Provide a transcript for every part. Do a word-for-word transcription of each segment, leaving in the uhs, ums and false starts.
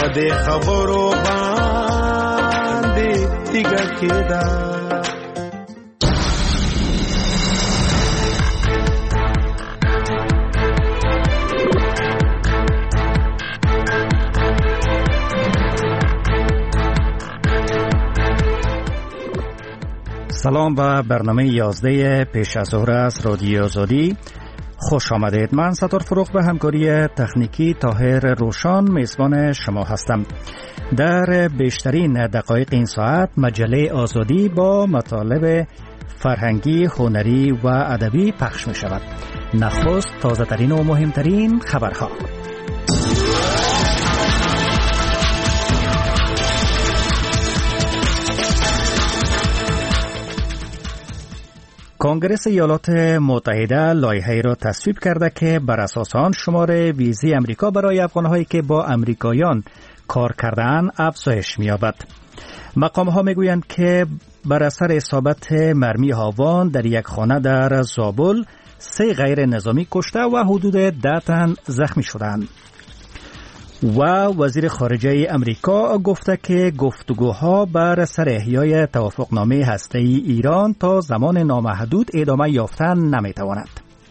پدې خبرو باندې تیګه کېدا. سلام و برنامه یازده پیش از ظهر از رادیو آزادی خوش آمدید. من ستار فروغ به همکاری تکنیکی طاهر روشان میزبان شما هستم. در بیشترین دقایق این ساعت مجله آزادی با مطالب فرهنگی، هنری و ادبی پخش می شود. نخست تازه ترین و مهمترین خبرها. کنگره ایالات متحده لایحه‌ای را تصویب کرده که بر اساس آن شمار ویزی امریکا برای افغان‌هایی که با امریکایان کار کرده‌اند افزایش می‌یابد. مقام‌ها می‌گویند که بر اثر اصابت مرمی هاوان در یک خانه در زابل سه غیر نظامی کشته و حدود ده تن زخمی شدند. و وزیر خارجه امریکا گفته که گفتگوها بر سر احیای توافقنامه هسته‌ای ایران تا زمان نامحدود ادامه یافتن نمیتواند.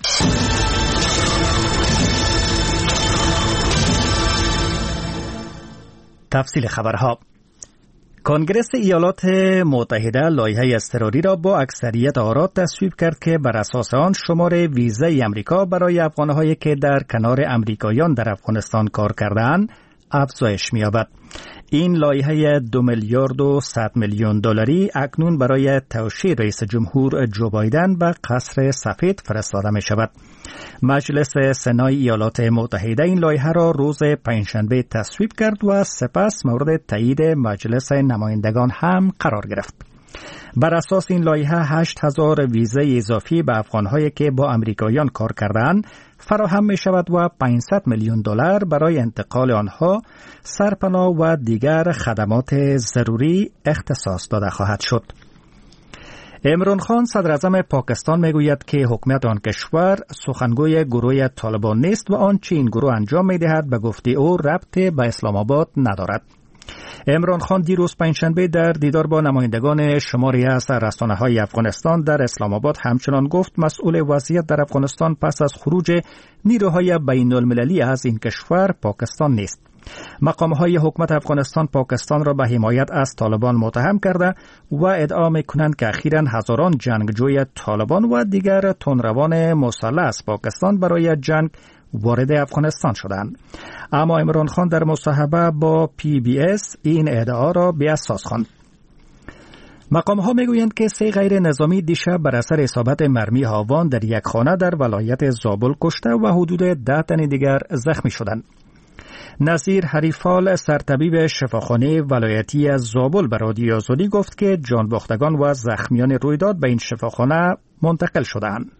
تفصیل خبرها. کنگره ایالات متحده لایحه اضطراری را با اکثریت آرا تصویب کرد که بر اساس آن شمار ویزای امریکا برای افغان‌هایی که در کنار امریکایان در افغانستان کار کرده‌اند افزایش می‌یابد. این لایحه دو میلیارد و صد میلیون دلاری اکنون برای توشیح رئیس جمهور جو بایدن به قصر سفید فرستاده می‌شود. مجلس سنای ایالات متحده این لایحه را روز پنجشنبه تصویب کرد و سپس مورد تایید مجلس نمایندگان هم قرار گرفت. بر اساس این لایحه هشت هزار ویزای اضافی به افغان‌هایی که با امریکایان کار کردند فراهم می شود و پانصد میلیون دلار برای انتقال آنها، سرپناه و دیگر خدمات ضروری اختصاص داده خواهد شد. عمران خان صدر اعظم پاکستان می گوید که حکومت آن کشور سخنگوی گروه طالبان نیست و آنچه این گروه انجام می دهد به گفته او ربط به اسلام آباد ندارد. عمران خان دیروز پنجشنبه در دیدار با نمایندگان شماری از رسانه‌های افغانستان در اسلام آباد همچنان گفت مسئول وضعیت در افغانستان پس از خروج نیروهای بین المللی از این کشور پاکستان نیست. مقام‌های حکومت افغانستان پاکستان را به حمایت از طالبان متهم کرده و ادعا می‌کنند که اخیراً هزاران جنگجوی طالبان و دیگر تندروان مسلح از پاکستان برای جنگ وارد افغانستان شدند. اما عمران خان در مصاحبه با پی بی اس این ادعا را بی اساس خواند. مقام‌ها میگویند که سه غیر نظامی دیشب بر اثر اصابت مرمی هاوان در یک خانه در ولایت زابل کشته و حدود ده تن دیگر زخمی شدند. نظیر حریفال سرطبیب شفاخانه ولایتی از زابل به رادیو آزادی گفت که جانباختگان و زخمیان رویداد به این شفاخانه منتقل شدند.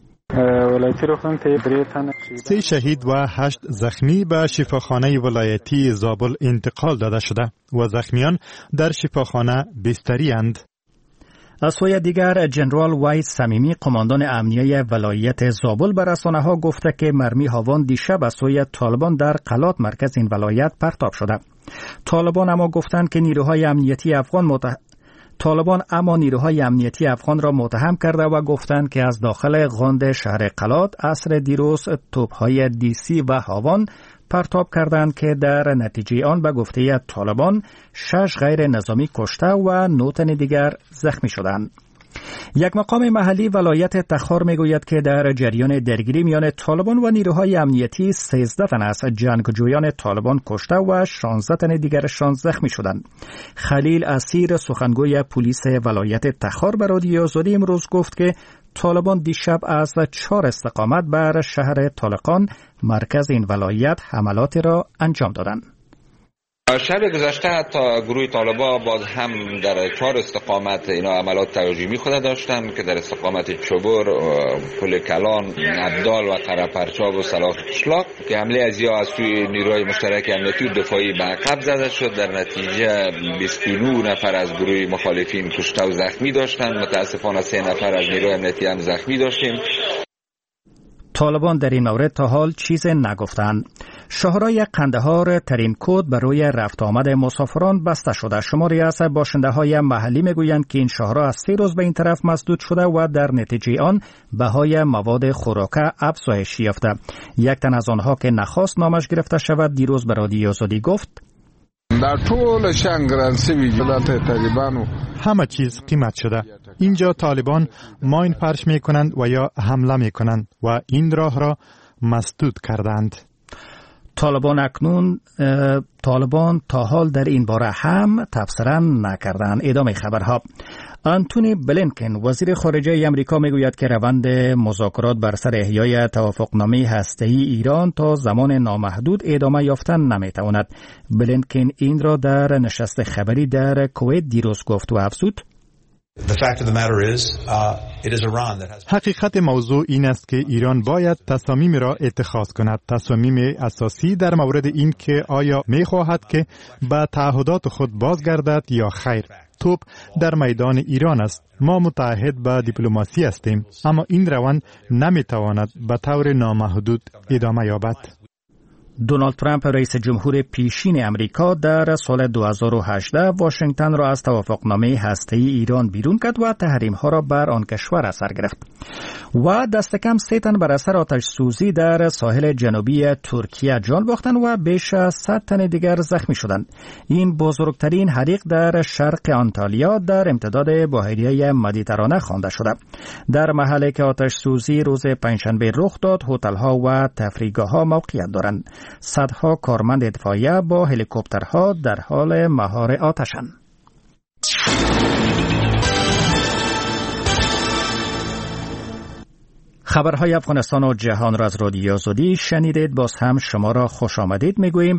سه شهید و هشت زخمی به شفاخانه ولایتی زابل انتقال داده شده و زخمیان در شفاخانه بستری اند. از سوی دیگر جنرال وحید صمیمی قماندان امنیه ولایت زابل به رسانه‌ها گفته که مرمی هاوان دیشب از سوی طالبان در قلات مرکز این ولایت پرتاب شده. طالبان اما گفتند که نیروهای امنیتی افغان متح... طالبان اما نیروهای امنیتی افغان را متهم کرده و گفتند که از داخل غاند شهر قلات عصر دیروز توپ‌های دیسی و هاوان پرتاب کردند که در نتیجه آن به گفته طالبان شش غیر نظامی کشته و نه تن دیگر زخمی شدند. یک مقام محلی ولایت تخار میگوید که در جریان درگیری میان طالبان و نیروهای امنیتی سیزده تن از جنگجویان طالبان کشته و شانزده تن دیگرشان زخمی شدند. خلیل اسیر سخنگوی پلیس ولایت تخار به رادیو آزادی امروز گفت که طالبان دیشب از چهار استقامت بر شهر طالقان مرکز این ولایت حملاتی را انجام دادند. شب گذشته حتی گروه طالبان باز هم در چهار استقامت اینا عملات تهاجمی خود داشتن که در استقامت چوبر، پل کلان، عبدال و قره‌پرچاب و صلاح قشلاق که حمله از یا از سوی نیروهای مشترک امنیتی و دفاعی به عقب زده شد. در نتیجه بیست و نه نفر از گروه مخالفین کشته و زخمی داشتند. متاسفانه سه نفر از نیروهای امنیتی هم زخمی داشتیم. طالبان در این مورد تا حال چیز نگفتند. شاهرای قندهار ترین کد برای رفت آمد مسافران بسته شده. شماری از باشنده های محلی میگویند که این شاهرا از سه روز به این طرف مسدود شده و در نتیجه آن بهای مواد خوراکه افزایش یافته. یک تن از آنها که نخواست نامش گرفته شود دیروز به رادیو آزادی گفت: در طول شنگرانسی ویجلات طالبانو همه چیز قیمت شده. اینجا طالبان ماین پرش می کنند و یا حمله می کنند و این راه را مسدود کردند. طالبان اکنون طالبان تا حال در این باره هم تبصره نکردند. ادامه خبرها. آنتونی بلینکن وزیر خارجه امریکا میگوید که روند مذاکرات بر سر احیای توافقنامه هسته‌ای ایران تا زمان نامحدود ادامه یافتن نمیتواند. بلینکن این را در نشست خبری در کویت دیروز گفت و افزود: حقیقت موضوع این است که ایران باید تصامیم را اتخاذ کند. تصامیم اساسی در مورد این که آیا می خواهد که به تعهدات خود بازگردد یا خیر. توپ در میدان ایران است. ما متعهد به دیپلماسی هستیم، اما این روند نمی تواند به طور نامحدود ادامه یابد. دونالد ترامپ رئیس جمهور پیشین امریکا در سال دو هزار و هجده واشنگتن را از توافقنامه هسته‌ای ایران بیرون کرد و تحریم‌ها را بر آن کشور اثر گرفت و دست کم سه تن بر اثر آتش سوزی در ساحل جنوبی ترکیه جان باختند و بیش از صد تن دیگر زخمی شدند. این بزرگترین حریق در شرق آنتالیا در امتداد بحیره مدیترانه خوانده شده. در محلی که آتش سوزی روز پنجشنبه رخ داد، هتل‌ها و تفریحگاه‌ها موقعیت دارند. صدها کارمند اطفائیه با هلیکوپترها در حال مهار آتشند. خبرهای افغانستان و جهان را از رادیو آزادی شنیدید. باز هم شما را خوش آمدید میگوییم.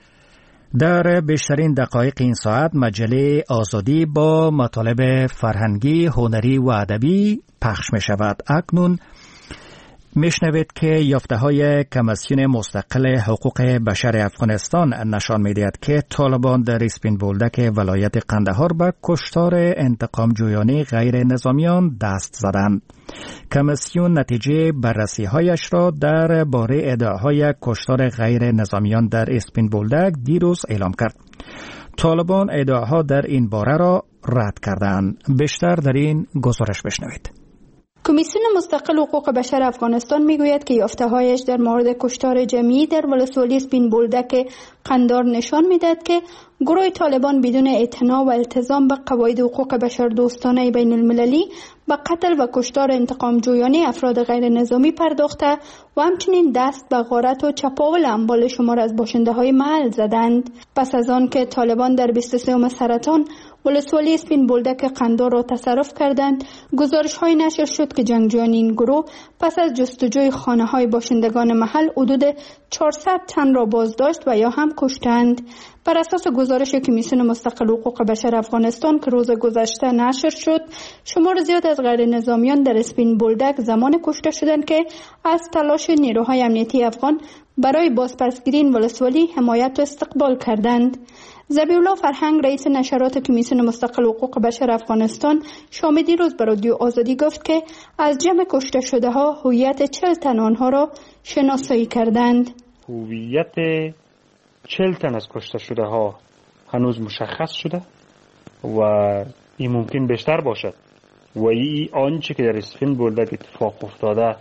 در بیشترین دقایق این ساعت مجله آزادی با مطالب فرهنگی، هنری و ادبی پخش می شود. اکنون میشنوید که یافته‌های کمیسیون مستقل حقوق بشر افغانستان نشان می‌دهد که طالبان در اسپین بولدک ولایت قندهار به کشتار انتقام جویانه غیر نظامیان دست زدند. کمیسیون نتیجه بررسی‌هایش را در باره ادعاهای کشتار غیر نظامیان در اسپین بولدک دیروز اعلام کرد. طالبان ادعاها در این باره را رد کردند. بیشتر در این گزارش بشنوید. کمیسیون مستقل حقوق بشر افغانستان میگوید که یافته‌هایش در مورد کشتار جمعی در ولسوالی اسپین بولدک قندار نشان میدهد که گروه طالبان بدون اعتنا و التزام به قواعد حقوق بشر دوستانه بین المللی به قتل و کشتار انتقام جویانه افراد غیر نظامی پرداخته و همچنین دست به غارت و چپاول اموال شمار از باشنده های محل زدند. پس از آن که طالبان در بیست و سوم سرطان ولسوالی اسپین بولدک قندار را تصرف کردند، گزارش های نشر شد که جنگجویان این گروه پس از جستجوی خانه های باشندگان محل حدود چهارصد تن را بازداشت و یا هم کشتند. بر اساس گزارش کمیسیون مستقل حقوق بشر افغانستان که روز گذشته نشر شد، شمار زیاد از غیر نظامیان در اسپین بولدک زمان کشته شدند که از تلاش نیروهای امنیتی افغان برای بازپسگیری این ولسوالی حمایت و استقبال کردند. ذبیحالله فرهنگ رئیس نشرات کمیسیون مستقل حقوق بشر افغانستان شام دیروز به رادیو آزادی گفت که از جمع کشته شده ها هویت چهل تن آنها را شناسایی کردند. هویت چهل تن از کشته شده ها هنوز مشخص شده و این ممکن بیشتر باشد و این آنچه که در اسپین بولدک اتفاق افتاده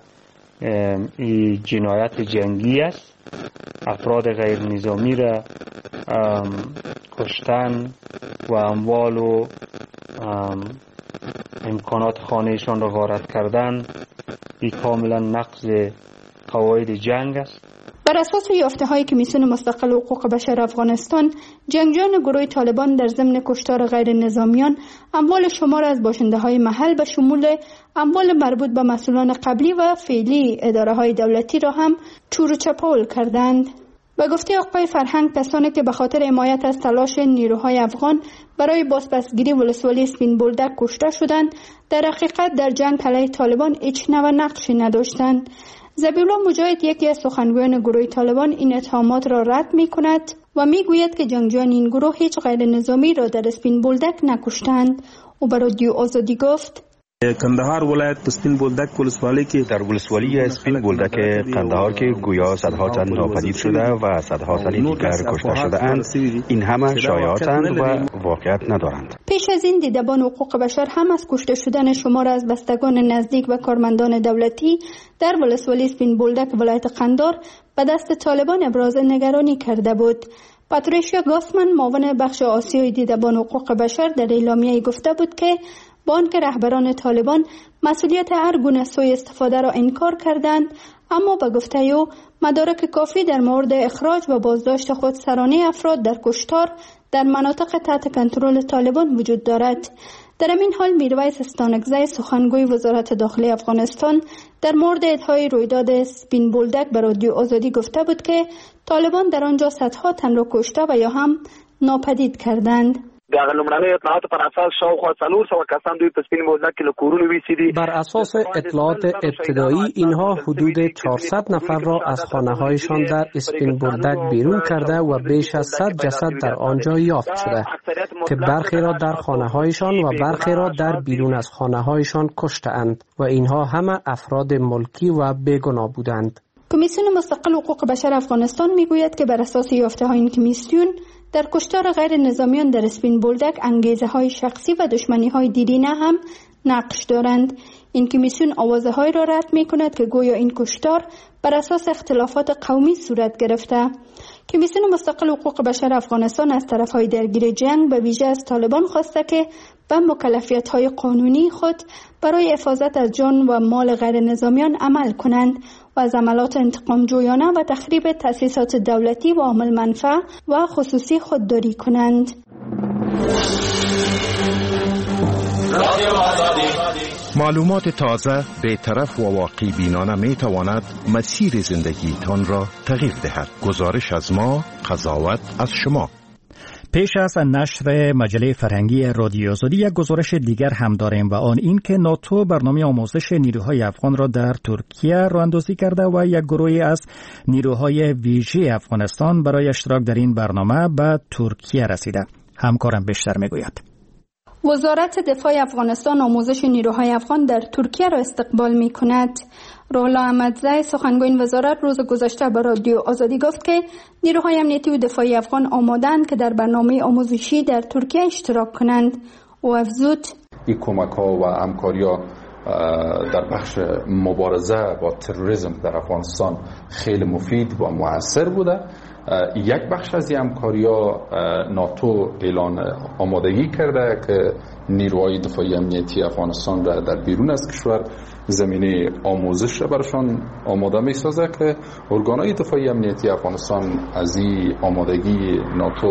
این جنایت جنگی است. افراد غیر نظامی را کشتن و اموال و امکانات خانهشان را غارت کردن، این کاملا نقض قواعد جنگ است. بر اساس یافته‌های کمیسیون مستقل حقوق بشر افغانستان، جنگجویان گروه طالبان در ضمن کشتار غیر نظامیان اموال شمار از باشنده‌های محل به شمول اموال مربوط به مسئولان قبلی و فعلی اداره‌های دولتی را هم چور و چپاول کردند. به گفته آقای فرهنگ، کسانی که به خاطر حمایت از تلاش نیروهای افغان برای بازپسگیری ولسوالی اسپین بولدک کشته شدند، در حقیقت در جنگ علیه طالبان هیچ نوع نقشی نداشتند. ذبیحالله مجاهد، یکی از سخنگویان گروه طالبان، این اتهامات را رد می کند و می گوید که جنگجویان این گروه هیچ غیر نظامی را در اسپین بولدک نکشتند. او به رادیو آزادی گفت: کندهار ولایت سپین بولدک ولسوالی که در ولسوالی سپین بولدک قندهار که گویا صدها تن ناپدید شده و صدها تن دیگر کشته شده اند، این همه شایعاتند و واقعیت ندارند. پیش از این دیدبان حقوق بشر هم از کشته شدن شمار از بستگان نزدیک و کارمندان دولتی در ولسوالی سپین بولدک ولایت قندهار به دست طالبان ابراز نگرانی کرده بود. پاتریشیا گاسمن معاون بخش آسیای دیدبان حقوق بشر در اعلامیه گفته بود که با آنکه رهبران طالبان مسئولیت هر گونه سوء استفاده را انکار کردند، اما به گفته او مدارک کافی در مورد اخراج و بازداشت خودسرانه افراد در کشتار در مناطق تحت کنترل طالبان وجود دارد. در این حال میرویس استانکزی سخنگوی وزارت داخلی افغانستان در مورد ادعای رویداد سپین بولدک به رادیو آزادی گفته بود که طالبان در آنجا صدها تن را کشته و یا هم ناپدید کردند. دغه لومړنۍ اطلاعات پر اساس شاوخوا څلور سوه کسان دوی په سپین بولدک کې له کورونو ویسیدي. بر اساس اطلاعات ابتدایی اینها حدود چهارصد نفر را از خانه‌هایشان در اسپین بولدک بیرون کرده و بیش از صد جسد در آنجا یافت شده که برخی را در خانه‌هایشان و برخی را در بیرون از خانه‌هایشان کشته‌اند و اینها همه افراد ملکی و بیگناه بودند. کمیسیون مستقل حقوق بشر افغانستان میگوید که بر اساس یافته‌های این کمیسیون در کشتار غیر نظامیان در اسپین بولدک انگیزه های شخصی و دشمنی های دیرینه هم نقش دارند. این کمیسیون آوازه های را رد می کند که گویا این کشتار بر اساس اختلافات قومی صورت گرفته. کمیسیون مستقل حقوق بشر افغانستان از طرف های درگیر جنگ به ویژه از طالبان خواسته که به مکلفیت های قانونی خود برای حفاظت از جان و مال غیر نظامیان عمل کنند و از عملات انتقام جویانه و تخریب تأسیسات دولتی و عامل منفعه و خصوصی خودداری کنند. معلومات تازه، بی‌طرف و واقع بینانه می تواند مسیر زندگیتان را تغییر دهد. گزارش از ما، قضاوت از شما. پیش از نشر مجله فرهنگی رادیو آزادی یک گزارش دیگر هم داریم و آن این که ناتو برنامه آموزش نیروهای افغان را در ترکیه راه‌اندازی کرده و یک گروهی از نیروهای ویژه افغانستان برای اشتراک در این برنامه به ترکیه رسیده. همکارم بیشتر میگوید. وزارت دفاع افغانستان آموزش نیروهای افغان در ترکیه را استقبال می کند. روح‌الله احمدزی سخنگوی این وزارت روز گذشته به رادیو آزادی گفت که نیروهای امنیتی و دفاعی افغان آماده‌اند که در برنامه آموزشی در ترکیه اشتراک کنند. او افزود این کمک‌ها و همکاری‌ها در بخش مبارزه با تروریسم در افغانستان خیلی مفید و مؤثر بوده. یک بخش از این همکاری‌ها ناتو اعلان آمادگی کرده که نیروهای دفاعی امنیتی افغانستان را در بیرون از کشور زمینه آموزش را برشان آماده می سازه که ارگانهای دفاعی امنیتی افغانستان از این آمادگی ناتو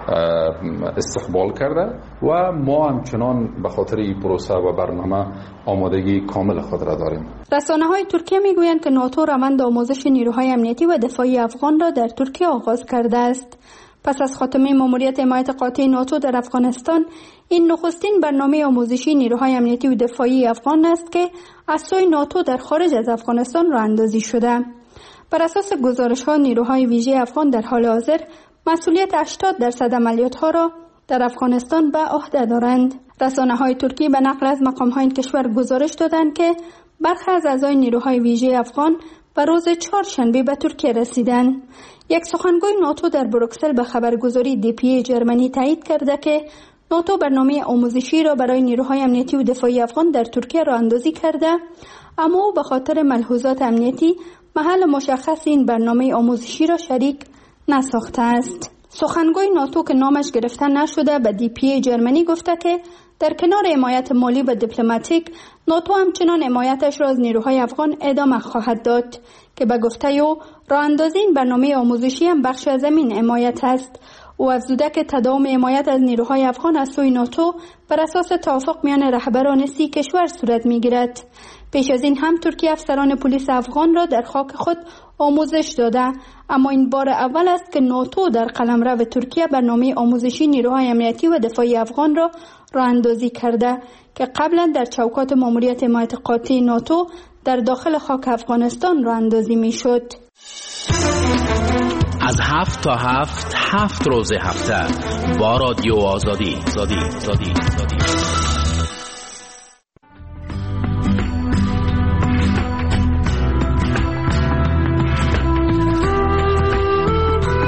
استقبال کرده و ما همچنان به خاطر این پروسه و برنامه آمادگی کامل خود را داریم. رسانه‌های ترکیه میگویند که ناتو روند آموزش نیروهای امنیتی و دفاعی افغان را در ترکیه آغاز کرده است. پس از خاتمه ماموریت حمایت قاطع ناتو در افغانستان، این نخستین برنامه آموزشی نیروهای امنیتی و دفاعی افغان است که از سوی ناتو در خارج از افغانستان راه اندازی شده. بر اساس گزارش‌ها نیروهای ویژه افغان در حال حاضر مسئولیت هشتاد درصد عملیات‌ها را در افغانستان به عهده دارند. رسانه‌های ترکی به نقل از مقام‌های این کشور گزارش دادند که برخی از اعضای نیروهای ویژه افغان به روز چهارشنبه به ترکیه رسیدند. یک سخنگوی ناتو در بروکسل به خبرگزاری دی پی ای جرمنی تایید کرده که ناتو برنامه آموزشی را برای نیروهای امنیتی و دفاعی افغان در ترکیه راه اندازی کرده، اما او به خاطر ملحوظات امنیتی محل مشخص این برنامه آموزشی را شریک نساخته است. سخنگوی ناتو که نامش گرفته نشده به دی پی ای جرمنی گفته که در کنار حمایت مالی و دیپلماتیک، ناتو همچنان حمایتش را از نیروهای افغان ادامه خواهد داد که به گفته او راه اندازی این برنامه آموزشی هم بخش از این حمایت است. او افزوده که تداوم حمایت از نیروهای افغان از سوی ناتو بر اساس توافق میان رهبران سی کشور صورت میگیرد. پیش از این هم ترکیه افسران پلیس افغان را در خاک خود آموزش داده، اما این بار اول است که ناتو در قلمرو ترکیه برنامه آموزشی نیروهای امنیتی و دفاعی افغان را راه اندازی کرده که قبلا در چوکات ماموریت حمایت قاطع ناتو در داخل خاک افغانستان راه اندازی میشد. از هفت تا هفت هفت روز هفته با رادیو آزادی. آزادی. آزادی. آزادی.